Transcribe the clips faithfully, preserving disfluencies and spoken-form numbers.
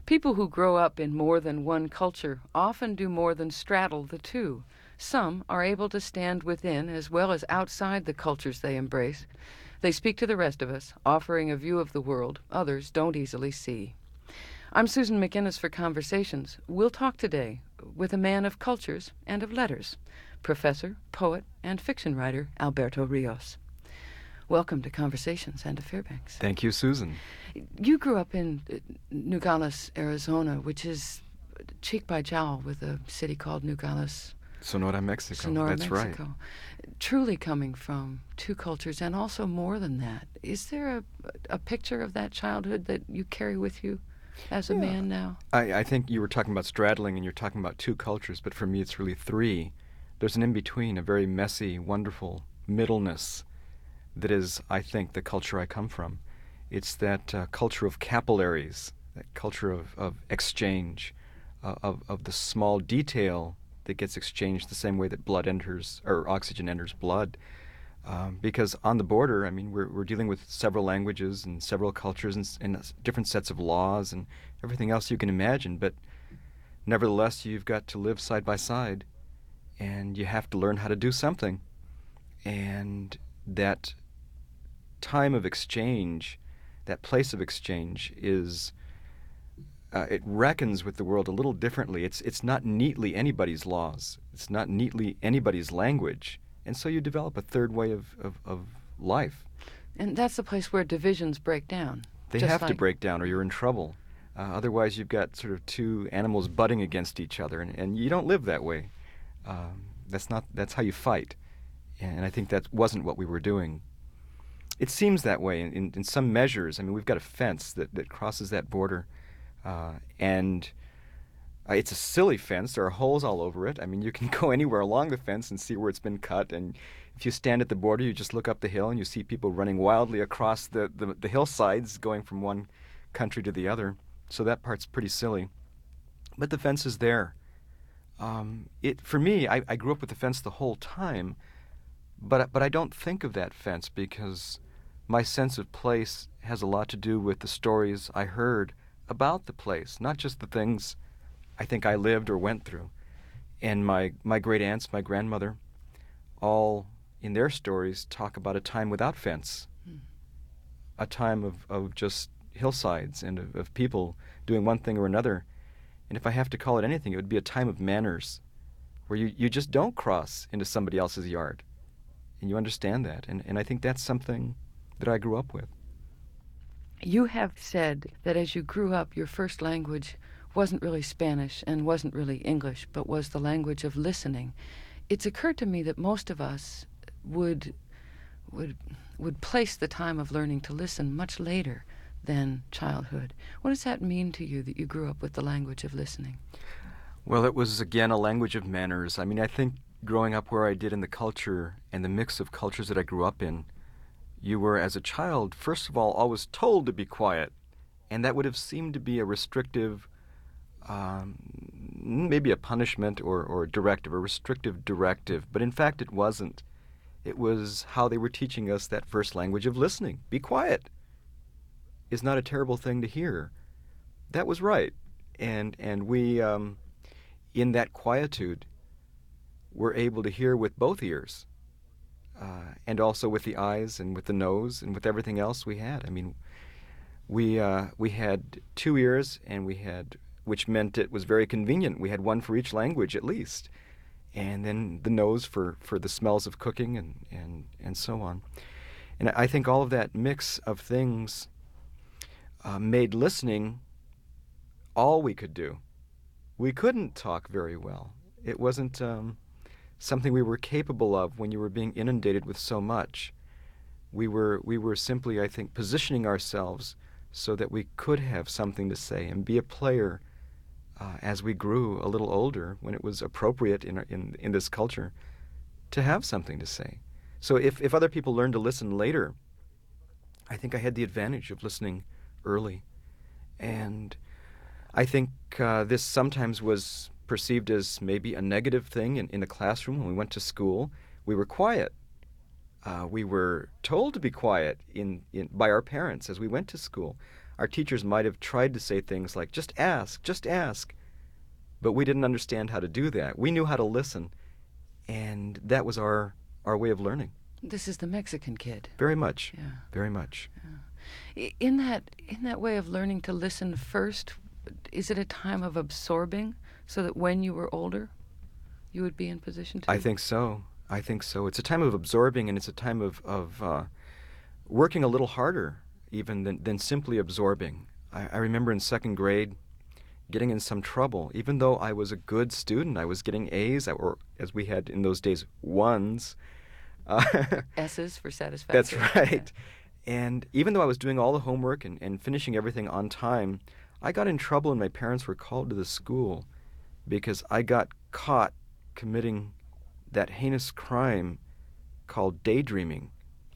People who grow up in more than one culture often do more than straddle the two. Some are able to stand within as well as outside the cultures they embrace. They speak to the rest of us, offering a view of the world others don't easily see. I'm Susan McInnes for Conversations. We'll talk today with a man of cultures and of letters, professor, poet, and fiction writer Alberto Rios. Welcome to Conversations and to Fairbanks. Thank you, Susan. You grew up in Nogales, Arizona, which is cheek by jowl with a city called Nogales, Sonora, Mexico. Sonora, That's Mexico. right. Truly coming from two cultures and also more than that. Is there a, a picture of that childhood that you carry with you as a yeah. man now? I, I think you were talking about straddling and you're talking about two cultures, but for me it's really three. There's an in-between, a very messy, wonderful middleness that is, I think, the culture I come from. It's that uh, culture of capillaries, that culture of, of exchange, uh, of, of the small detail that gets exchanged the same way that blood enters, or oxygen enters blood. Um, because on the border, I mean, we're, we're dealing with several languages and several cultures and, and different sets of laws and everything else you can imagine, but nevertheless, you've got to live side by side, and you have to learn how to do something. And that time of exchange, that place of exchange is, uh, it reckons with the world a little differently. It's it's not neatly anybody's laws. It's not neatly anybody's language. And so you develop a third way of, of, of life. And that's the place where divisions break down. They just have like... to break down or you're in trouble. Uh, otherwise you've got sort of two animals butting against each other, and, and you don't live that way. Um, that's not that's how you fight. And I think that wasn't what we were doing. It seems that way in, in, in some measures. I mean, we've got a fence that, that crosses that border, uh, and uh, it's a silly fence. There are holes all over it. I mean, you can go anywhere along the fence and see where it's been cut, and if you stand at the border, you just look up the hill and you see people running wildly across the, the, the hillsides going from one country to the other. So that part's pretty silly. But the fence is there. Um, it for me, I, I grew up with the fence the whole time, but but I don't think of that fence because my sense of place has a lot to do with the stories I heard about the place, not just the things I think I lived or went through. And my, my great aunts, my grandmother, all in their stories talk about a time without fence, hmm. a time of, of just hillsides and of, of people doing one thing or another. And if I have to call it anything, it would be a time of manners, where you, you just don't cross into somebody else's yard. And you understand that. And, and I think that's something that I grew up with. You have said that as you grew up, your first language wasn't really Spanish and wasn't really English, but was the language of listening. It's occurred to me that most of us would would would place the time of learning to listen much later than childhood. What does that mean to you that you grew up with the language of listening? Well, it was, again, a language of manners. I mean, I think growing up where I did in the culture and the mix of cultures that I grew up in, you were, as a child, first of all, always told to be quiet. And that would have seemed to be a restrictive, um, maybe a punishment or, or a directive, a restrictive directive. But in fact, it wasn't. It was how they were teaching us that first language of listening. Be quiet is not a terrible thing to hear. That was right. And, and we, um, in that quietude, were able to hear with both ears. Uh, and also with the eyes and with the nose and with everything else we had. I mean, we uh, we had two ears, and we had, which meant it was very convenient. We had one for each language at least, and then the nose for, for the smells of cooking and, and, and so on. And I think all of that mix of things uh, made listening all we could do. We couldn't talk very well. It wasn't Um, something we were capable of when you were being inundated with so much. We were we were simply, I think, positioning ourselves so that we could have something to say and be a player uh, as we grew a little older, when it was appropriate in, in in this culture to have something to say. So if, if other people learned to listen later, I think I had the advantage of listening early. And I think uh, this sometimes was perceived as maybe a negative thing in, in a classroom. When we went to school, we were quiet. Uh, we were told to be quiet in, in by our parents as we went to school. our teachers might have tried to say things like, just ask, just ask. But we didn't understand how to do that. We knew how to listen, and that was our, our way of learning. This is the Mexican kid. Very much. Yeah. Very much. Yeah. In that, in that way of learning to listen first, is it a time of absorbing so that when you were older, you would be in position to? I think so. I think so. It's a time of absorbing, and it's a time of, of uh, working a little harder even than, than simply absorbing. I, I remember in second grade getting in some trouble. Even though I was a good student, I was getting A's, or as we had in those days, ones. Uh, S's for satisfaction. That's right. Yeah. And even though I was doing all the homework and, and finishing everything on time, I got in trouble and my parents were called to the school because I got caught committing that heinous crime called daydreaming.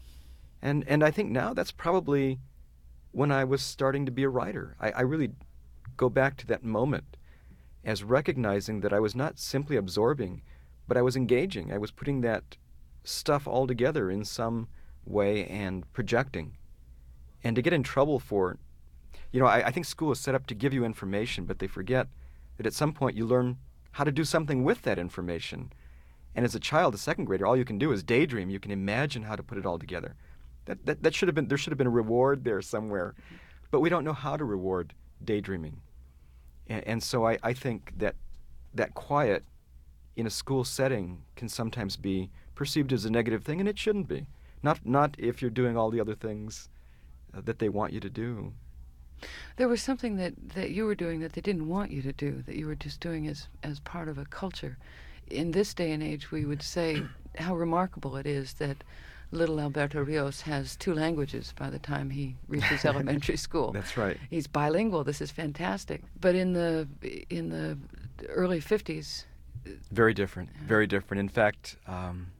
And and I think now that's probably when I was starting to be a writer. I, I really go back to that moment as recognizing that I was not simply absorbing, but I was engaging. I was putting that stuff all together in some way and projecting. And to get in trouble for it, you know, I, I think school is set up to give you information, but they forget that at some point you learn how to do something with that information. And as a child, a second grader, all you can do is daydream. You can imagine how to put it all together. That, that, that should have been, there should have been a reward there somewhere. But we don't know how to reward daydreaming. And, and so I, I think that that quiet in a school setting can sometimes be perceived as a negative thing, and it shouldn't be. Not, not if you're doing all the other things uh, that they want you to do. There was something that, that you were doing that they didn't want you to do, that you were just doing as, as part of a culture. In this day and age, we would say how remarkable it is that little Alberto Rios has two languages by the time he reaches elementary school. That's right. He's bilingual. This is fantastic. But in the in the early fifties... Very different, very different. In fact, um,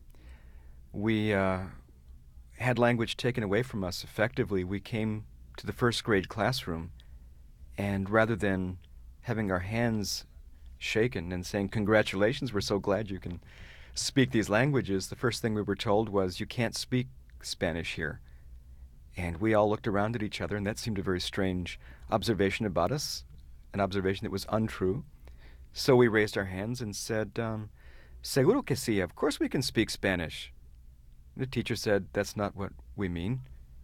we uh, had language taken away from us effectively. We came to the first grade classroom, and rather than having our hands shaken and saying, congratulations, we're so glad you can speak these languages, the first thing we were told was, you can't speak Spanish here. And we all looked around at each other, and that seemed a very strange observation about us, an observation that was untrue. So we raised our hands and said, um, seguro que sí, of course we can speak Spanish. The teacher said, that's not what we mean.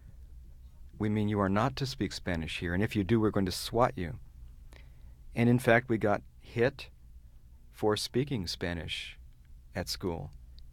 We mean you are not to speak Spanish here, and if you do, we're going to swat you. And in fact, we got hit for speaking Spanish at school.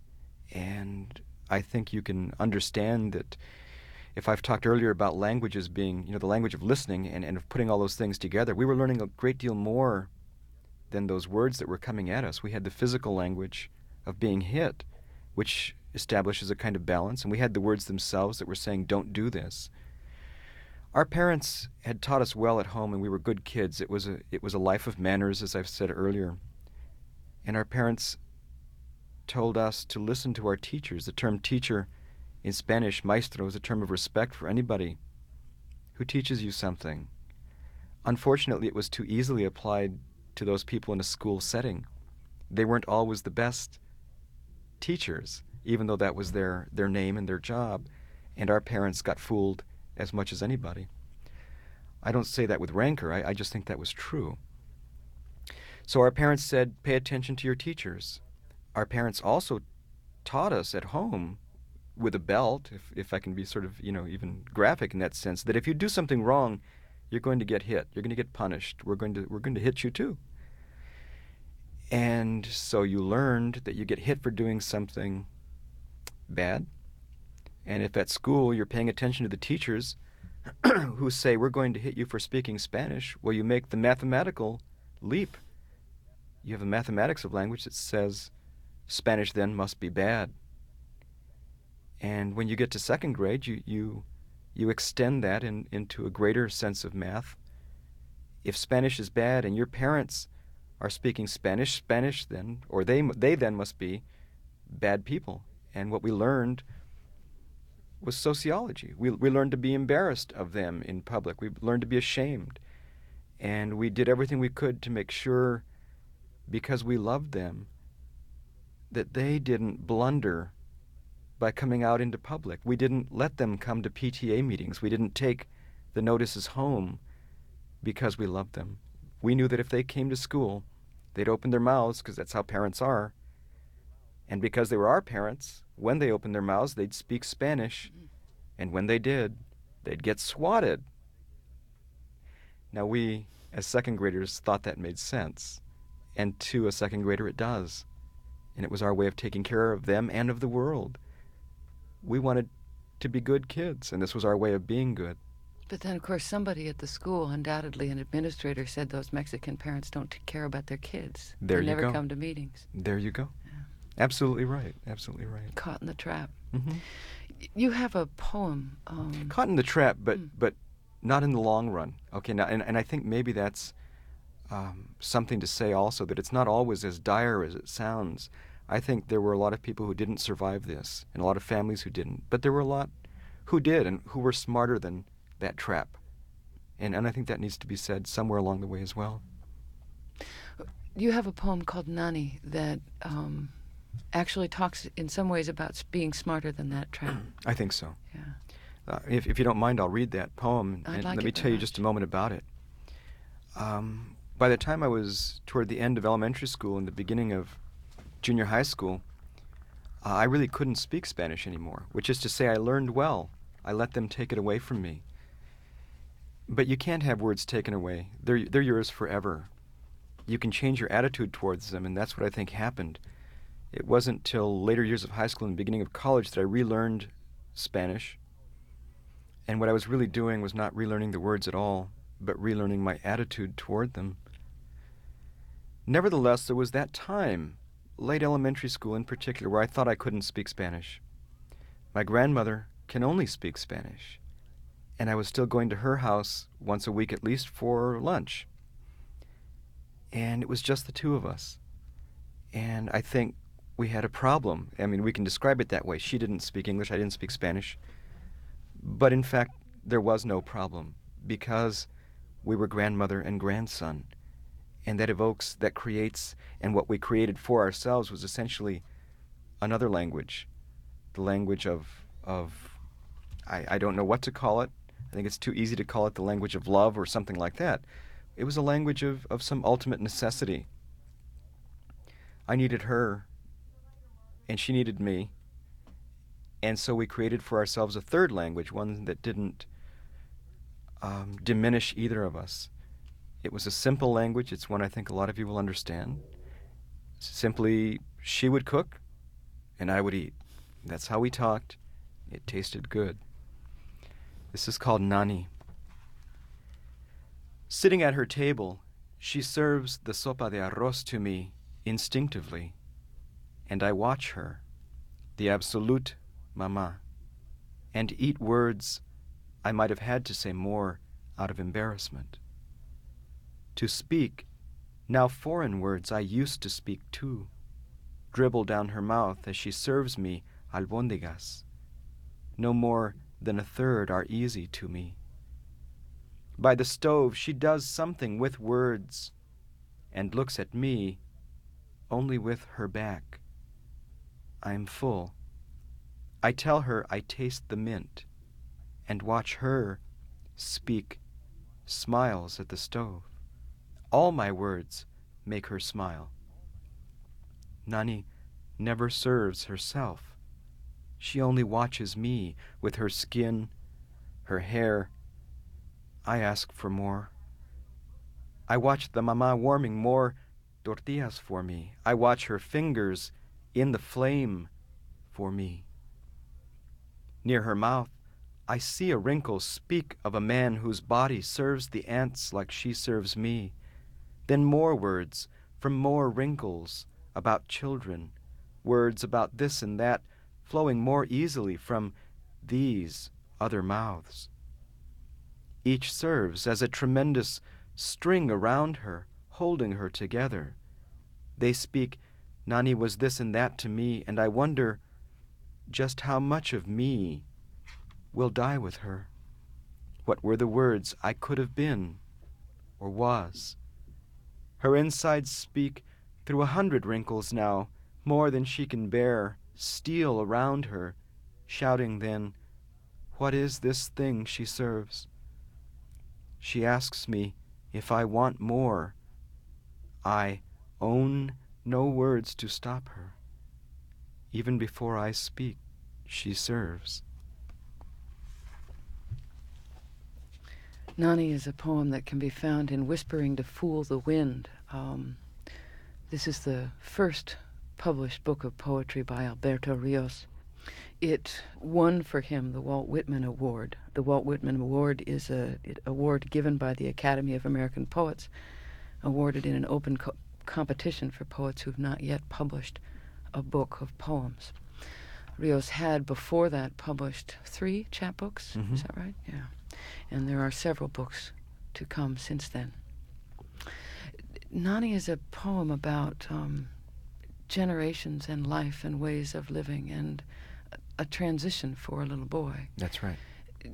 And I think you can understand that if I've talked earlier about languages being, you know, the language of listening and, and of putting all those things together, we were learning a great deal more than those words that were coming at us. We had the physical language of being hit, which establishes a kind of balance, and we had the words themselves that were saying, don't do this. Our parents had taught us well at home, and we were good kids. It was a, it was a life of manners, as I've said earlier. And our parents told us to listen to our teachers. The term teacher in Spanish, maestro, is a term of respect for anybody who teaches you something. Unfortunately, it was too easily applied to those people in a school setting. They weren't always the best teachers, even though that was their, their name and their job. And our parents got fooled as much as anybody. I don't say that with rancor. I, I just think that was true. So our parents said, pay attention to your teachers. Our parents also taught us at home with a belt, if, if I can be sort of, you know, even graphic in that sense, that if you do something wrong, you're going to get hit. You're going to get punished. We're going to we're going to hit you too. And so you learned that you get hit for doing something bad. And if at school you're paying attention to the teachers who say, we're going to hit you for speaking Spanish, well, you make the mathematical leap. You have a mathematics of language that says Spanish then must be bad. And when you get to second grade, you you, you extend that in, into a greater sense of math. If Spanish is bad and your parents are speaking Spanish, Spanish then, or they they then must be bad people. And what we learned was sociology. We we learned to be embarrassed of them in public. We learned to be ashamed. And we did everything we could to make sure, because we loved them, that they didn't blunder by coming out into public. We didn't let them come to P T A meetings. We didn't take the notices home because we loved them. We knew that if they came to school, they'd open their mouths, because that's how parents are. And because they were our parents, when they opened their mouths, they'd speak Spanish. And when they did, they'd get swatted. Now we, as second graders, thought that made sense. And to a second grader, it does. And it was our way of taking care of them and of the world. We wanted to be good kids, and this was our way of being good. But then, of course, somebody at the school, undoubtedly an administrator, said those Mexican parents don't t- care about their kids. There they you never go. come to meetings. There you go. Yeah. Absolutely right. Absolutely right. Caught in the trap. Mm-hmm. Y- You have a poem. Um, Caught in the trap, but Mm. but not in the long run. Okay, now, and, and I think maybe that's um, something to say also, that it's not always as dire as it sounds. I think there were a lot of people who didn't survive this, and a lot of families who didn't. But there were a lot who did, and who were smarter than that trap. And, and I think that needs to be said somewhere along the way as well. You have a poem called Nani that um, actually talks in some ways about s- being smarter than that trap. I think so. Yeah. Uh, if, if you don't mind, I'll read that poem, I'd and like let it me very tell you much. just a moment about it. Um, by the time I was toward the end of elementary school and the beginning of junior high school, uh, I really couldn't speak Spanish anymore, which is to say I learned well. I let them take it away from me. But you can't have words taken away. They're, they're yours forever. You can change your attitude towards them, and that's what I think happened. It wasn't till later years of high school and the beginning of college that I relearned Spanish. And what I was really doing was not relearning the words at all, but relearning my attitude toward them. Nevertheless, there was that time, late elementary school in particular, where I thought I couldn't speak Spanish. My grandmother can only speak Spanish, and I was still going to her house once a week at least for lunch. And it was just the two of us. And I think we had a problem. I mean, we can describe it that way. She didn't speak English, I didn't speak Spanish. But in fact, there was no problem, because we were grandmother and grandson. And that evokes, that creates, and what we created for ourselves was essentially another language. The language of, of I, I don't know what to call it. I think it's too easy to call it the language of love or something like that. It was a language of, of some ultimate necessity. I needed her, and she needed me. And so we created for ourselves a third language, one that didn't um, diminish either of us. It was a simple language. It's one I think a lot of you will understand. Simply, she would cook, and I would eat. That's how we talked. It tasted good. This is called Nani. Sitting at her table, she serves the sopa de arroz to me instinctively, and I watch her, the absolute mama, and eat words I might have had to say more out of embarrassment. To speak, now foreign words I used to speak too, dribble down her mouth as she serves me albóndigas. No more than a third are easy to me. By the stove she does something with words, and looks at me only with her back. I am full. I tell her I taste the mint, and watch her speak, smiles at the stove. All my words make her smile. Nani never serves herself. She only watches me with her skin, her hair. I ask for more. I watch the mama warming more tortillas for me. I watch her fingers in the flame for me. Near her mouth, I see a wrinkle speak of a man whose body serves the ants like she serves me. Then more words from more wrinkles about children, words about this and that flowing more easily from these other mouths. Each serves as a tremendous string around her, holding her together. They speak, Nani was this and that to me, and I wonder just how much of me will die with her. What were the words I could have been or was? Her insides speak through a hundred wrinkles now, more than she can bear, steal around her, shouting then, what is this thing she serves? She asks me if I want more. I own no words to stop her. Even before I speak, she serves. Nani is a poem that can be found in Whispering to Fool the Wind. Um, this is the first published book of poetry by Alberto Rios. It won for him the Walt Whitman Award. The Walt Whitman Award is an award given by the Academy of American Poets, awarded in an open co- competition for poets who've not yet published a book of poems. Rios had before that published three chapbooks. Mm-hmm. Is that right? Yeah. And there are several books to come since then. Nani is a poem about um, generations and life and ways of living and a transition for a little boy. That's right.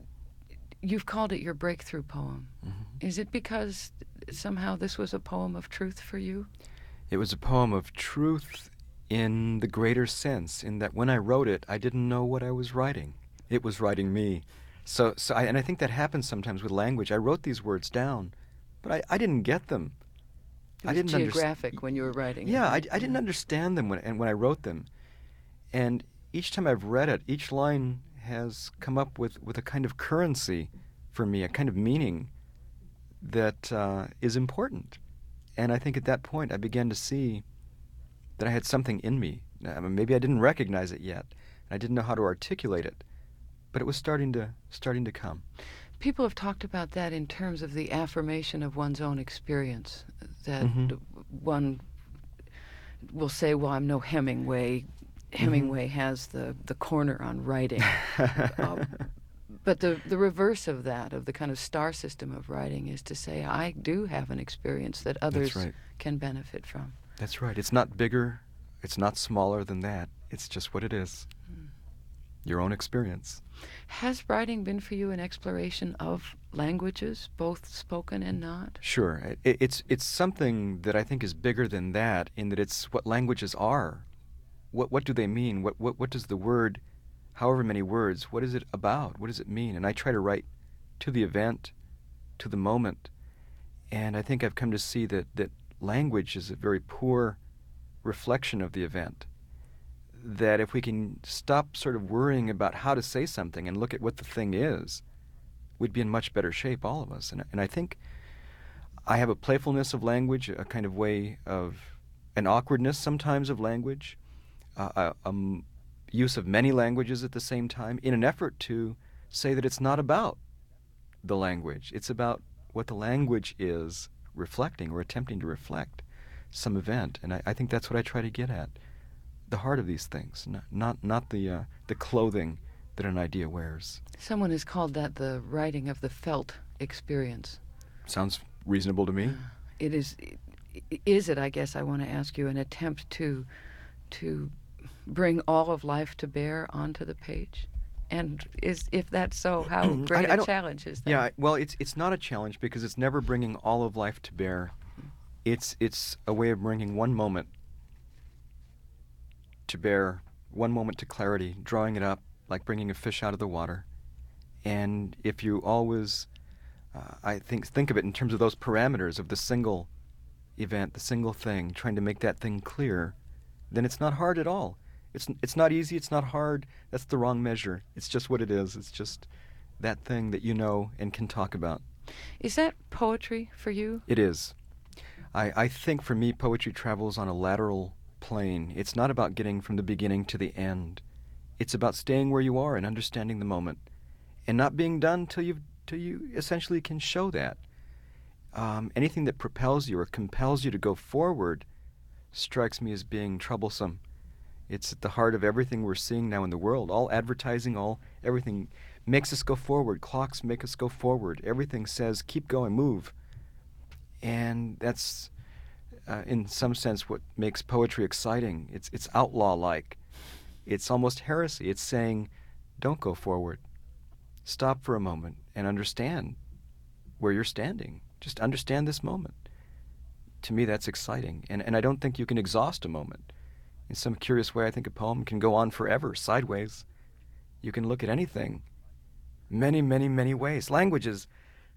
You've called it your breakthrough poem. Mm-hmm. Is it because somehow this was a poem of truth for you? It was a poem of truth in the greater sense, in that when I wrote it, I didn't know what I was writing. It was writing me. So, so I, and I think that happens sometimes with language. I wrote these words down, but I, I didn't get them. It was I didn't geographic underst- when you were writing Yeah, it. I, I didn't understand them when, and when I wrote them. And each time I've read it, each line has come up with, with a kind of currency for me, a kind of meaning that uh, is important. And I think at that point I began to see that I had something in me. I mean, maybe I didn't recognize it yet. I didn't know how to articulate it, but it was starting to starting to come. People have talked about that in terms of the affirmation of one's own experience, that Mm-hmm. one will say, well, I'm no Hemingway. Hemingway mm-hmm. has the, the corner on writing. um, but the, the reverse of that, of the kind of star system of writing, is to say, I do have an experience that others right. can benefit from. That's right. It's not bigger. It's not smaller than that. It's just what it is. Mm. Your own experience. Has writing been for you an exploration of languages, both spoken and not? Sure. It, it's it's something that I think is bigger than that, in that it's what languages are. What what do they mean? What what what does the word, however many words, what is it about? What does it mean? And I try to write to the event, to the moment. And I think I've come to see that, that language is a very poor reflection of the event. That if we can stop sort of worrying about how to say something and look at what the thing is, we'd be in much better shape, all of us. And, and I think I have a playfulness of language, a kind of way of, an awkwardness sometimes of language, uh, a, a m- use of many languages at the same time, in an effort to say that it's not about the language. It's about what the language is reflecting or attempting to reflect some event. And I, I think that's what I try to get at. The heart of these things, not not, not the uh, the clothing that an idea wears. Someone has called that the writing of the felt experience. Sounds reasonable to me. Uh, it is. Is it? I guess I want to ask you an attempt to to bring all of life to bear onto the page, and is if that's so, how great I, I a challenge is that? Yeah. Well, it's it's not a challenge because it's never bringing all of life to bear. It's it's a way of bringing one moment to bear, one moment to clarity, drawing it up like bringing a fish out of the water. And if you always, uh, I think, think of it in terms of those parameters of the single event, the single thing, trying to make that thing clear, then it's not hard at all. It's it's not easy, it's not hard, that's the wrong measure. It's just what it is. It's just that thing that you know and can talk about. Is that poetry for you? It is. I, I think for me, poetry travels on a lateral plane. It's not about getting from the beginning to the end. It's about staying where you are and understanding the moment, and not being done till you till you essentially can show that. Um, anything that propels you or compels you to go forward strikes me as being troublesome. It's at the heart of everything we're seeing now in the world. All advertising, all everything makes us go forward. Clocks make us go forward. Everything says keep going, move, and that's. Uh, in some sense, what makes poetry exciting. It's it's outlaw-like. It's almost heresy. It's saying, don't go forward. Stop for a moment and understand where you're standing. Just understand this moment. To me, that's exciting. And, and I don't think you can exhaust a moment. In some curious way, I think a poem can go on forever, sideways. You can look at anything many, many, many ways. Languages,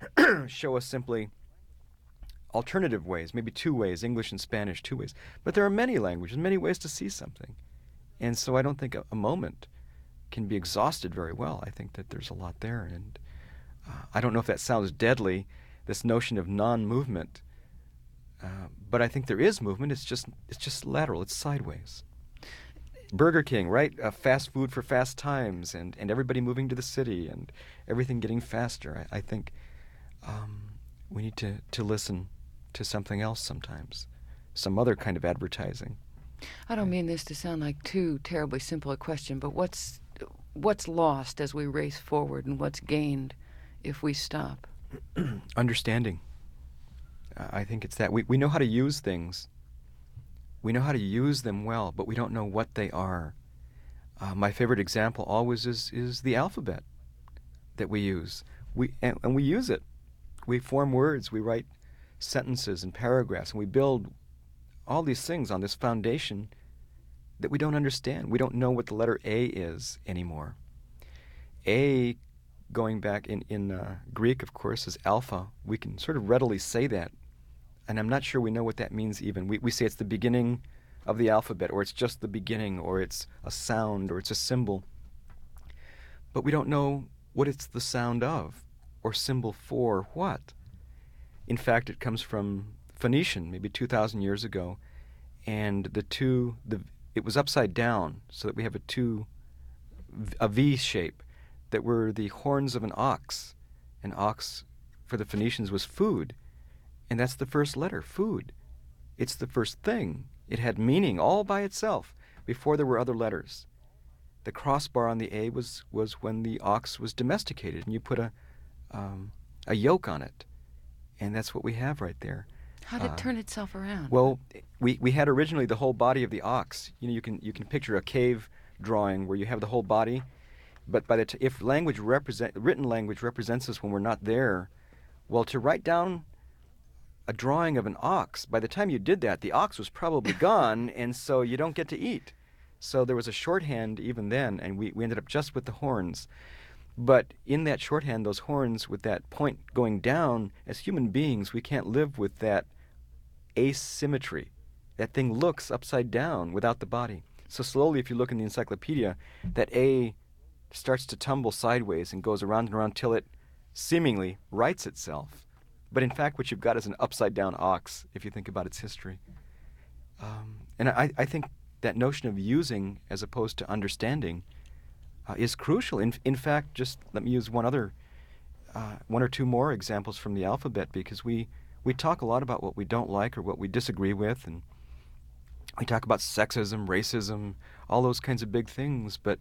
show us simply alternative ways, maybe two ways, English and Spanish, two ways. But there are many languages, many ways to see something. And so I don't think a, a moment can be exhausted very well. I think that there's a lot there. And uh, I don't know if that sounds deadly, this notion of non-movement. Uh, but I think there is movement. It's just it's just lateral. It's sideways. Burger King, right? Uh, fast food for fast times, and, and everybody moving to the city, and everything getting faster. I, I think um, we need to, to listen to something else sometimes, some other kind of advertising. I don't mean this to sound like too terribly simple a question, but what's what's lost as we race forward, and what's gained if we stop? Understanding. Uh, I think it's that. We, we know how to use things. We know how to use them well, but we don't know what they are. Uh, my favorite example always is, is the alphabet that we use. We and, and we use it. We form words. We write sentences and paragraphs, and we build all these things on this foundation that we don't understand. We don't know what the letter A is anymore. A, going back in, in uh, Greek, of course, is alpha. We can sort of readily say that. And I'm not sure we know what that means even. We, we say it's the beginning of the alphabet, or it's just the beginning, or it's a sound, or it's a symbol. But we don't know what it's the sound of, or symbol for what. In fact, it comes from Phoenician, maybe two thousand years ago, and the two, the it was upside down, so that we have a two, a V shape, that were the horns of an ox. An ox, for the Phoenicians, was food. And that's the first letter, food. It's the first thing. It had meaning all by itself before there were other letters. The crossbar on the A was, was when the ox was domesticated, and you put a, um, a yoke on it. And that's what we have right there. How did it uh, turn itself around? Well, we, we had originally the whole body of the ox. You know, you can you can picture a cave drawing where you have the whole body. But by the t- if language represent written language represents us when we're not there, well, to write down a drawing of an ox, by the time you did that, the ox was probably gone, and so you don't get to eat. So there was a shorthand even then, and we, we ended up just with the horns. But in that shorthand, those horns with that point going down, as human beings, we can't live with that asymmetry. That thing looks upside down without the body. So slowly, if you look in the encyclopedia, that A starts to tumble sideways and goes around and around till it seemingly rights itself. But in fact, what you've got is an upside-down ox, if you think about its history. Um, and I, I think that notion of using as opposed to understanding uh, is crucial. In, in fact, just let me use one other, uh, one or two more examples from the alphabet, because we, we talk a lot about what we don't like or what we disagree with, and we talk about sexism, racism, all those kinds of big things, but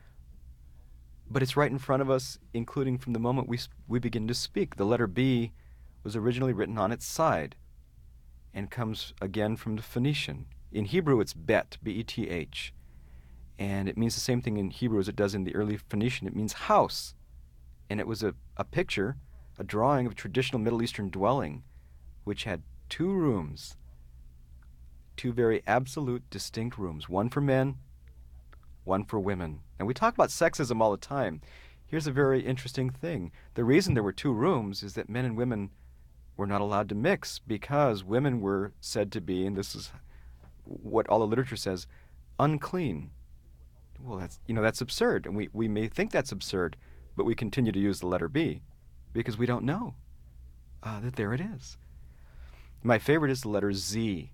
but it's right in front of us, including from the moment we we begin to speak. The letter B was originally written on its side and comes again from the Phoenician. In Hebrew, it's bet, B E T H. And it means the same thing in Hebrew as it does in the early Phoenician. It means house. And it was a, a picture, a drawing of a traditional Middle Eastern dwelling, which had two rooms, two very absolute, distinct rooms, one for men, one for women. And we talk about sexism all the time. Here's a very interesting thing. The reason there were two rooms is that men and women were not allowed to mix, because women were said to be, and this is what all the literature says, unclean. Well, that's, you know, that's absurd, and we, we may think that's absurd, but we continue to use the letter B because we don't know uh, that there it is. My favorite is the letter Z.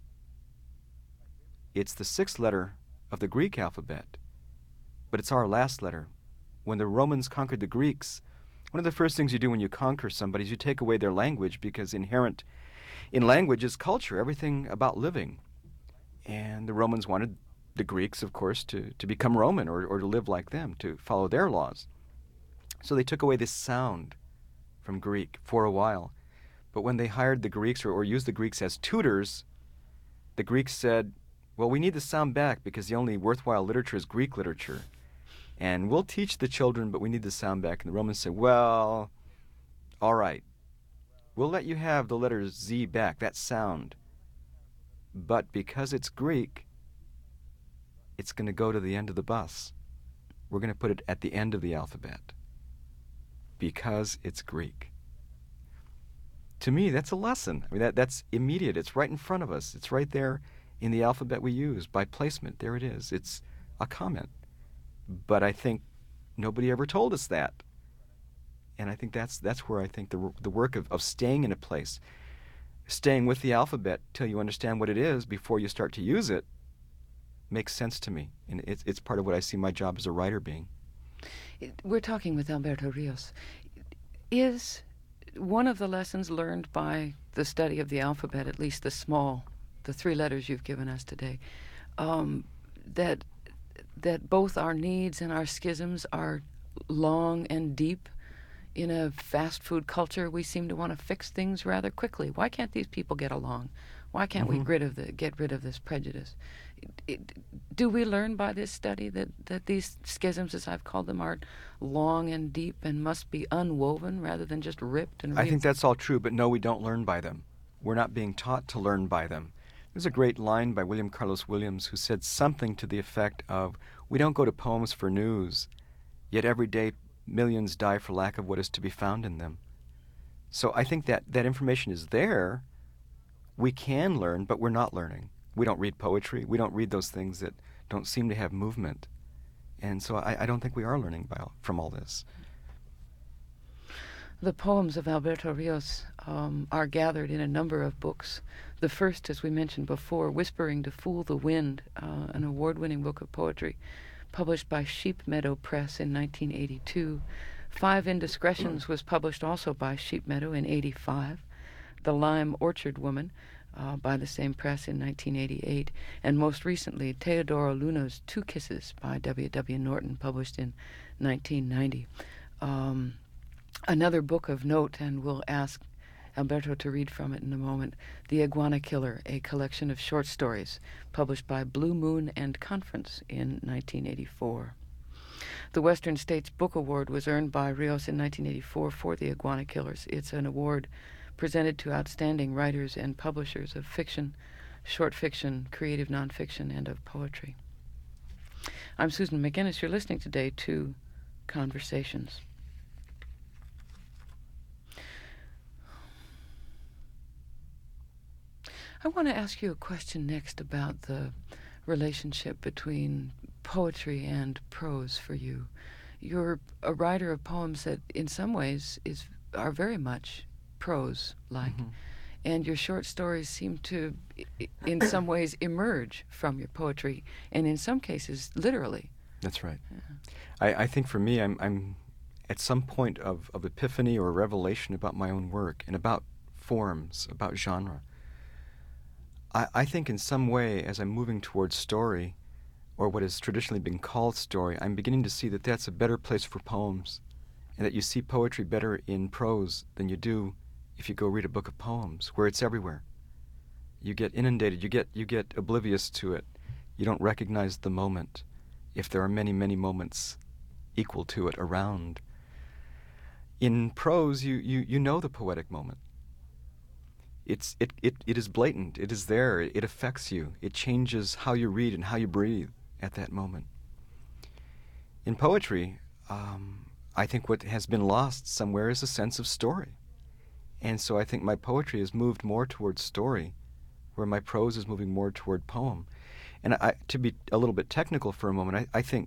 It's the sixth letter of the Greek alphabet, but it's our last letter. When the Romans conquered the Greeks, one of the first things you do when you conquer somebody is you take away their language, because inherent in language is culture, everything about living. And the Romans wanted the Greeks, of course, to, to become Roman or, or to live like them, to follow their laws. So they took away this sound from Greek for a while. But when they hired the Greeks or, or used the Greeks as tutors, the Greeks said, well, we need the sound back because the only worthwhile literature is Greek literature. And we'll teach the children, but we need the sound back. And the Romans said, well, all right, we'll let you have the letter Z back, that sound. But because it's Greek, it's going to go to the end of the bus. We're going to put it at the end of the alphabet because it's Greek. to me, that's a lesson. I mean, that that's immediate. It's right in front of us. It's right there in the alphabet we use by placement. There it is. It's a comment. But I think nobody ever told us that. And I think that's that's where I think the the work of, of staying in a place, staying with the alphabet till you understand what it is before you start to use it, makes sense to me. And it's, it's part of what I see my job as a writer being. We're talking with Alberto Rios. Is one of the lessons learned by the study of the alphabet, at least the small, the three letters you've given us today, um, that that both our needs and our schisms are long and deep? In a fast food culture, we seem to want to fix things rather quickly. Why can't these people get along? Why can't mm-hmm. we rid of the, get rid of this prejudice? It, it, do we learn by this study that, that these schisms, as I've called them, are long and deep and must be unwoven rather than just ripped and I think that's all true, but no, we don't learn by them. We're not being taught to learn by them. There's a great line by William Carlos Williams who said something to the effect of, we don't go to poems for news, yet every day millions die for lack of what is to be found in them. So I think that that information is there. We can learn, but we're not learning. We don't read poetry. We don't read those things that don't seem to have movement. And so I, I don't think we are learning by, from all this. The poems of Alberto Rios um, are gathered in a number of books. The first, as we mentioned before, Whispering to Fool the Wind, uh, an award-winning book of poetry, published by Sheep Meadow Press in nineteen eighty-two. Five Indiscretions was published also by Sheep Meadow in eighty-five. The Lime Orchard Woman uh, by the same press in nineteen eighty-eight. And most recently, Teodoro Luna's Two Kisses by W W Norton, published in nineteen ninety. Um, another book of note, and we'll ask Alberto to read from it in a moment, The Iguana Killer, a collection of short stories, published by Blue Moon and Conference in nineteen eighty-four. The Western States Book Award was earned by Rios in nineteen eighty-four for The Iguana Killers. It's an award presented to outstanding writers and publishers of fiction, short fiction, creative nonfiction, and of poetry. I'm Susan McGinnis. You're listening today to Conversations. I want to ask you a question next about the relationship between poetry and prose for you. You're a writer of poems that in some ways is are very much prose-like, mm-hmm. and your short stories seem to in some ways emerge from your poetry, and in some cases literally. That's right. Yeah. I, I think for me, I'm, I'm at some point of, of epiphany or revelation about my own work and about forms, about genre. I, I think in some way, as I'm moving towards story, or what has traditionally been called story, I'm beginning to see that that's a better place for poems, and that you see poetry better in prose than you do if you go read a book of poems, where it's everywhere. You get inundated, you get you get oblivious to it. You don't recognize the moment, if there are many, many moments equal to it around. In prose, you, you, you know the poetic moment. It's it, it, it is blatant. It is there. It affects you. It changes how you read and how you breathe at that moment. In poetry, um, I think what has been lost somewhere is a sense of story. And so I think my poetry has moved more towards story, where my prose is moving more toward poem. And I, to be a little bit technical for a moment, I, I think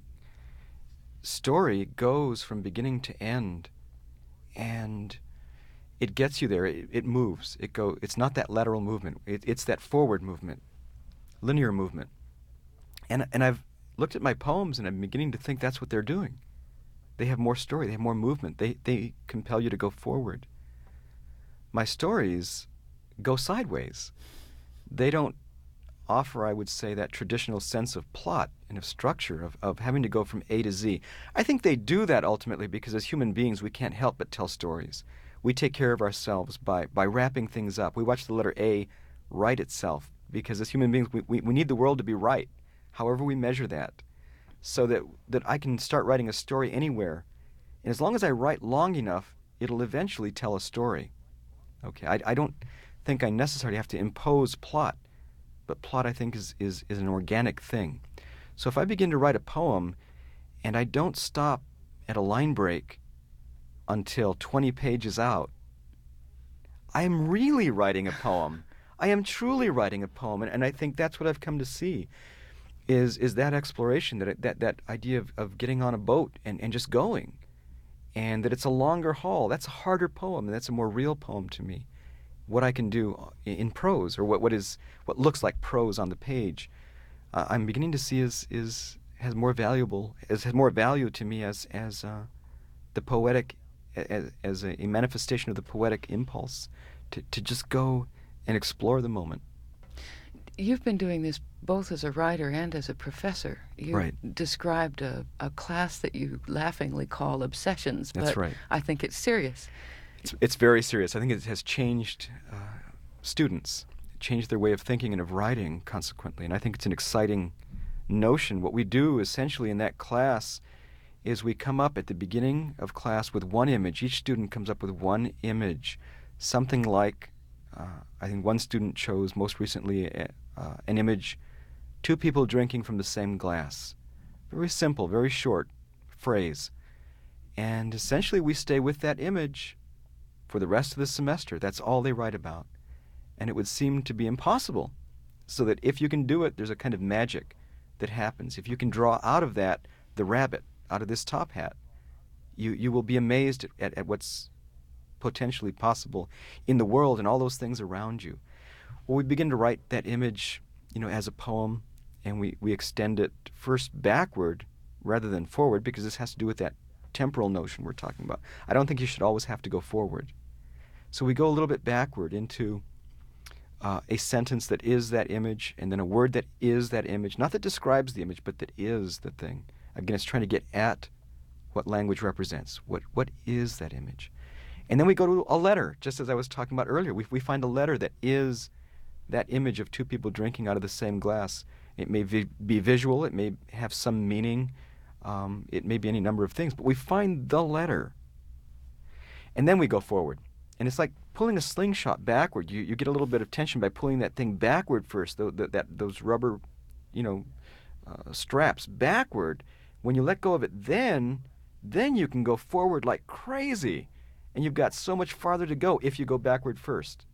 story goes from beginning to end, and it gets you there. It, it moves. It go. It's not that lateral movement. It, it's that forward movement, linear movement. And and I've looked at my poems, and I'm beginning to think that's what they're doing. They have more story. They have more movement. They they compel you to go forward. My stories go sideways. They don't offer, I would say, that traditional sense of plot and of structure, of, of having to go from A to Z. I think they do that ultimately because as human beings we can't help but tell stories. We take care of ourselves by, by wrapping things up. We watch the letter A write itself because as human beings we, we, we need the world to be right, however we measure that, so that, that I can start writing a story anywhere. And as long as I write long enough, it'll eventually tell a story. Okay, I, I don't think I necessarily have to impose plot, but plot I think is, is, is an organic thing. So if I begin to write a poem and I don't stop at a line break until twenty pages out, I am really writing a poem. I am truly writing a poem. And, and I think that's what I've come to see is is that exploration, that that, that idea of, of getting on a boat and, and just going. And that it's a longer haul. That's a harder poem, and that's a more real poem to me. What I can do in prose, or what, what is what looks like prose on the page, uh, I'm beginning to see is is has more valuable, as has more value to me as as uh, the poetic, as, as a, a manifestation of the poetic impulse, to to just go and explore the moment. You've been doing this both as a writer and as a professor. You Right. described a, a class that you laughingly call Obsessions, That's but right. I think it's serious. It's, it's very serious. I think it has changed uh, students, changed their way of thinking and of writing, consequently. And I think it's an exciting notion. What we do essentially in that class is we come up at the beginning of class with one image. Each student comes up with one image, something like, uh, I think one student chose most recently a, uh, an image, two people drinking from the same glass. Very simple, very short phrase. And essentially we stay with that image for the rest of the semester. That's all they write about. And it would seem to be impossible. So that if you can do it, there's a kind of magic that happens. If you can draw out of that the rabbit, out of this top hat, you, you will be amazed at, at, at what's potentially possible in the world and all those things around you. Well, we begin to write that image, you know, as a poem, and we, we extend it first backward rather than forward, because this has to do with that temporal notion we're talking about. I don't think you should always have to go forward. So we go a little bit backward into uh, a sentence that is that image, and then a word that is that image, not that describes the image, but that is the thing. Again, it's trying to get at what language represents. What what is that image? And then we go to a letter, just as I was talking about earlier. We, we find a letter that is that image of two people drinking out of the same glass. It may vi- be visual, it may have some meaning, um, it may be any number of things, but we find the letter. And then we go forward. And it's like pulling a slingshot backward. You you get a little bit of tension by pulling that thing backward first, th- th- that those rubber, you know, uh, straps backward. When you let go of it, then, then you can go forward like crazy. And you've got so much farther to go if you go backward first.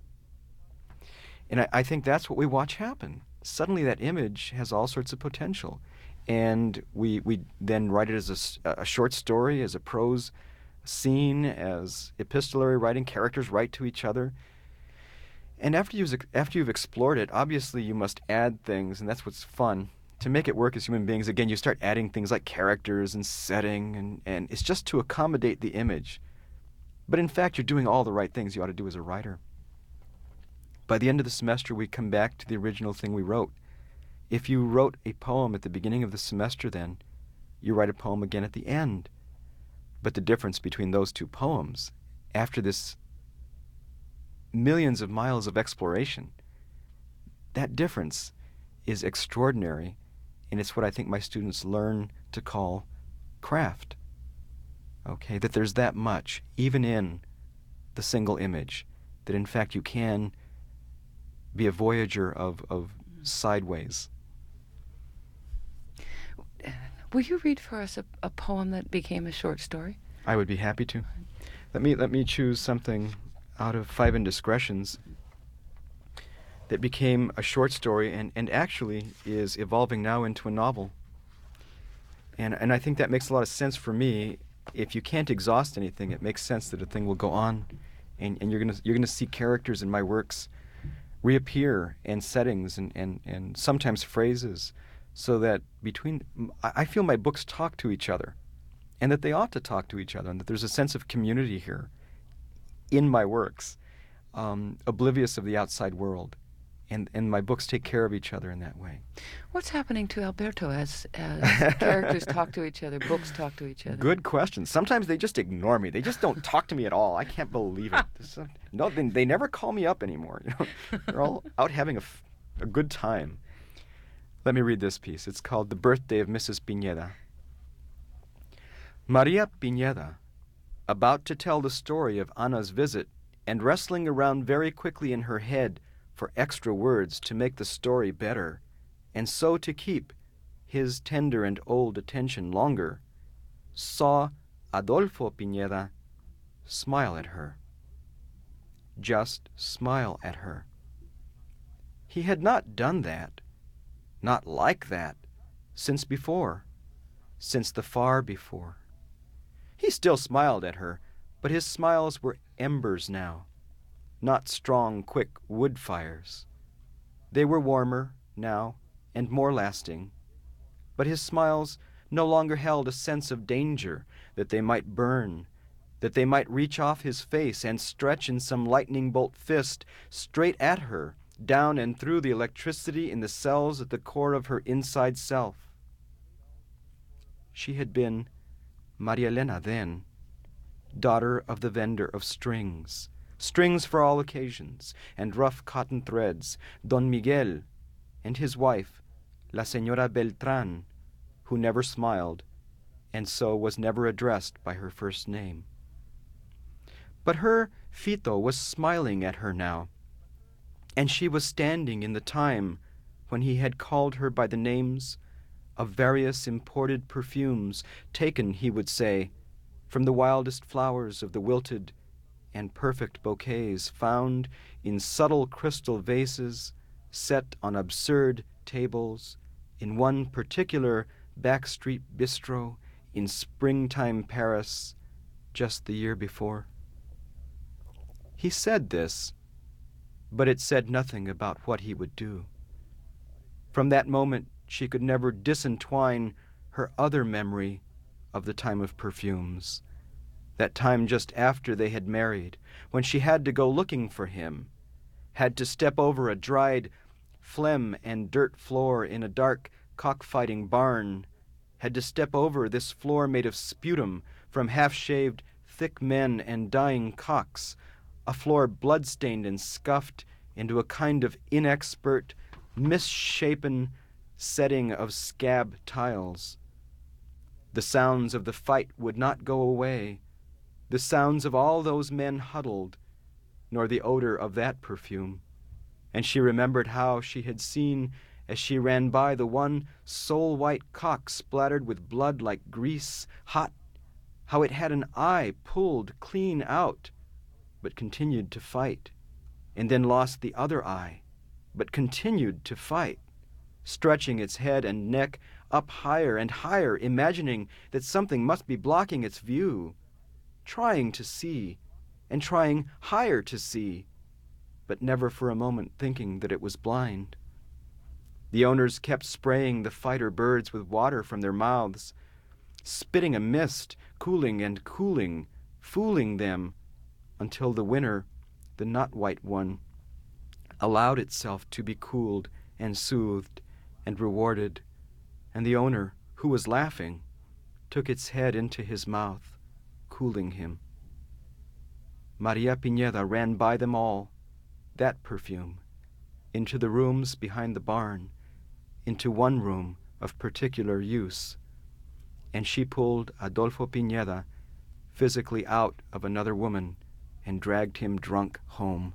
And I, I think that's what we watch happen. Suddenly that image has all sorts of potential. And we we then write it as a, s- a short story, as a prose scene, as epistolary writing. Characters write to each other. And after you've, after you've explored it, obviously you must add things, and that's what's fun. To make it work as human beings, again, you start adding things like characters and setting, and, and it's just to accommodate the image. But in fact, you're doing all the right things you ought to do as a writer. By the end of the semester, we come back to the original thing we wrote. If you wrote a poem at the beginning of the semester, then you write a poem again at the end. But the difference between those two poems, after this millions of miles of exploration, that difference is extraordinary, and it's what I think my students learn to call craft. Okay, that there's that much, even in the single image, that in fact you can be a voyager of, of sideways. Will you read for us a, a poem that became a short story? I would be happy to. Let me let me choose something out of Five Indiscretions that became a short story and, and actually is evolving now into a novel. And and I think that makes a lot of sense for me. If you can't exhaust anything, it makes sense that a thing will go on, and, and you're gonna you're gonna see characters in my works reappear, and settings, and, and, and sometimes phrases, so that between I I feel my books talk to each other, and that they ought to talk to each other, and that there's a sense of community here in my works, um, oblivious of the outside world. And, and my books take care of each other in that way. What's happening to Alberto as, as characters talk to each other, books talk to each other? Good question. Sometimes they just ignore me. They just don't talk to me at all. I can't believe it. A, no, they, they never call me up anymore. You know, they're all out having a, f- a good time. Let me read this piece. It's called The Birthday of Missus Pineda. Maria Pineda, about to tell the story of Anna's visit and wrestling around very quickly in her head for extra words to make the story better, and so to keep his tender and old attention longer, saw Adolfo Pineda smile at her. just smile at her. He had not done that, not like that, since before, since the far before. He still smiled at her, but his smiles were embers now, not strong, quick wood fires. They were warmer now and more lasting, but his smiles no longer held a sense of danger, that they might burn, that they might reach off his face and stretch in some lightning bolt fist straight at her, down and through the electricity in the cells at the core of her inside self. She had been Maria Elena then, daughter of the vendor of strings, strings for all occasions, and rough cotton threads, Don Miguel, and his wife, La Señora Beltrán, who never smiled, and so was never addressed by her first name. But her Fito was smiling at her now, and she was standing in the time when he had called her by the names of various imported perfumes, taken, he would say, from the wildest flowers of the wilted and perfect bouquets found in subtle crystal vases set on absurd tables in one particular backstreet bistro in springtime Paris just the year before. He said this, but it said nothing about what he would do. From that moment, she could never disentwine her other memory of the time of perfumes, that time just after they had married, when she had to go looking for him, had to step over a dried phlegm and dirt floor in a dark cockfighting barn, had to step over this floor made of sputum from half-shaved thick men and dying cocks, a floor blood-stained and scuffed into a kind of inexpert, misshapen setting of scab tiles. The sounds of the fight would not go away, the sounds of all those men huddled, nor the odor of that perfume. And she remembered how she had seen, as she ran by, the one soul-white cock splattered with blood like grease, hot, how it had an eye pulled clean out, but continued to fight, and then lost the other eye, but continued to fight, stretching its head and neck up higher and higher, imagining that something must be blocking its view, trying to see, and trying higher to see, but never for a moment thinking that it was blind. The owners kept spraying the fighter birds with water from their mouths, spitting a mist, cooling and cooling, fooling them, until the winner, the not white one, allowed itself to be cooled and soothed and rewarded, and the owner, who was laughing, took its head into his mouth, cooling him. Maria Pineda ran by them all, that perfume, into the rooms behind the barn, into one room of particular use, and she pulled Adolfo Pineda physically out of another woman and dragged him drunk home.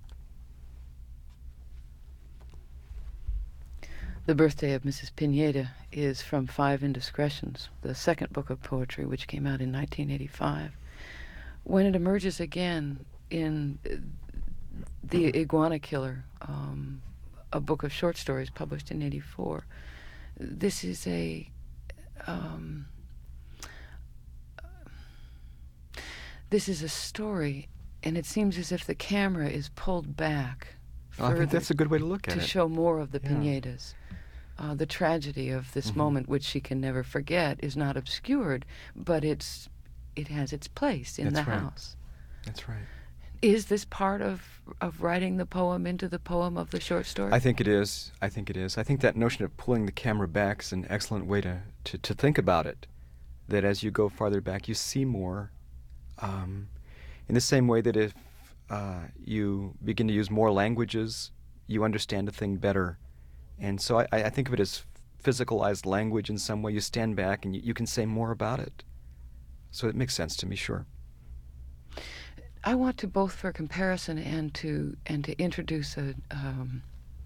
The Birthday of Missus Pineda is from Five Indiscretions, the second book of poetry, which came out in nineteen eighty-five. When it emerges again in The Iguana Killer, um, a book of short stories published in eighty-four, this is a um, this is a story, and it seems as if the camera is pulled back Oh, I think that's a good way to look at to it. show more of the Yeah. Pinedas. Uh, the tragedy of this Mhm. moment, which she can never forget, is not obscured, but it's it has its place in That's the right. house. That's right. Is this part of, of writing the poem into the poem of the short story? I think it is. I think it is. I think that notion of pulling the camera back is an excellent way to, to, to think about it. That as you go farther back, you see more. Um, in the same way that if uh, you begin to use more languages, you understand a thing better. And so I, I think of it as physicalized language in some way. You stand back and you, you can say more about it. So it makes sense to me, sure. I want to, both for comparison and to and to introduce a um,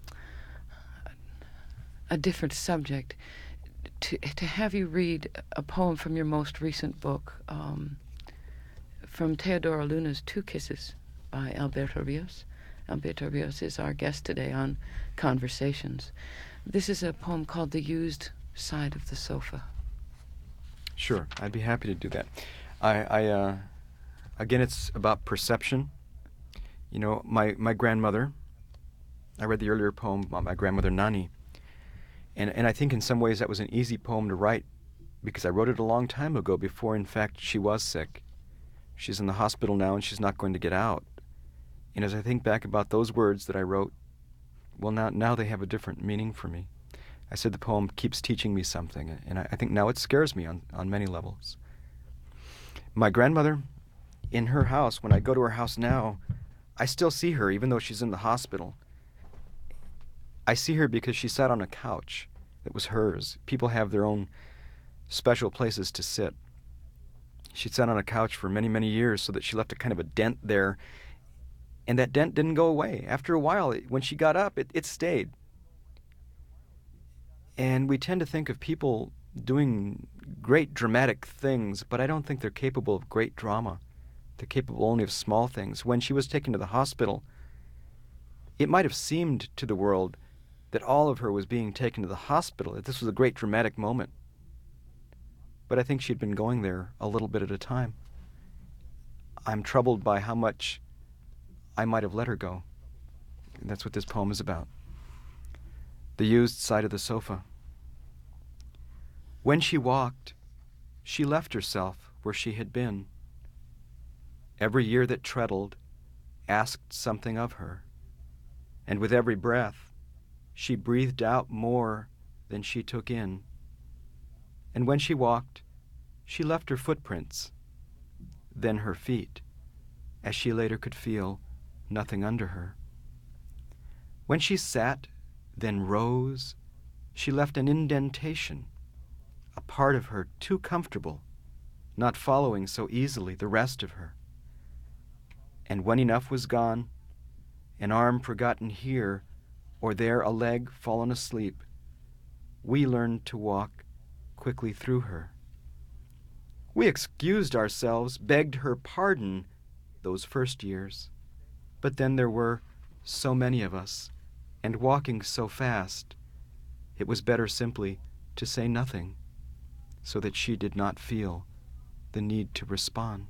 a different subject, to to have you read a poem from your most recent book, um, from Teodoro Luna's Two Kisses by Alberto Rios. Alberto Rios is our guest today on Conversations. This is a poem called The Used Side of the Sofa. Sure, I'd be happy to do that. I, I uh, again, it's about perception. You know, my, my grandmother, I read the earlier poem about my grandmother Nani, and, and I think in some ways that was an easy poem to write because I wrote it a long time ago before, in fact, she was sick. She's in the hospital now and she's not going to get out. And as I think back about those words that I wrote, well, now, now they have a different meaning for me. I said the poem keeps teaching me something, and I, I think now it scares me on, on many levels. My grandmother, in her house, when I go to her house now, I still see her, even though she's in the hospital. I see her because she sat on a couch that was hers. People have their own special places to sit. She sat on a couch for many, many years so that she left a kind of a dent there, and that dent didn't go away. After a while, it, when she got up, it, it stayed. And we tend to think of people doing great dramatic things, but I don't think they're capable of great drama. They're capable only of small things. When she was taken to the hospital, it might have seemed to the world that all of her was being taken to the hospital, that this was a great dramatic moment. But I think she'd been going there a little bit at a time. I'm troubled by how much I might have let her go. And that's what this poem is about. The Used Side of the Sofa. When she walked, she left herself where she had been. Every year that treadled asked something of her, and with every breath she breathed out more than she took in. And when she walked, she left her footprints, then her feet, as she later could feel nothing under her. When she sat, then rose, she left an indentation, a part of her too comfortable, not following so easily the rest of her. And when enough was gone, an arm forgotten here, or there a leg fallen asleep, we learned to walk quickly through her. We excused ourselves, begged her pardon those first years, but then there were so many of us, and walking so fast, it was better simply to say nothing, so that she did not feel the need to respond.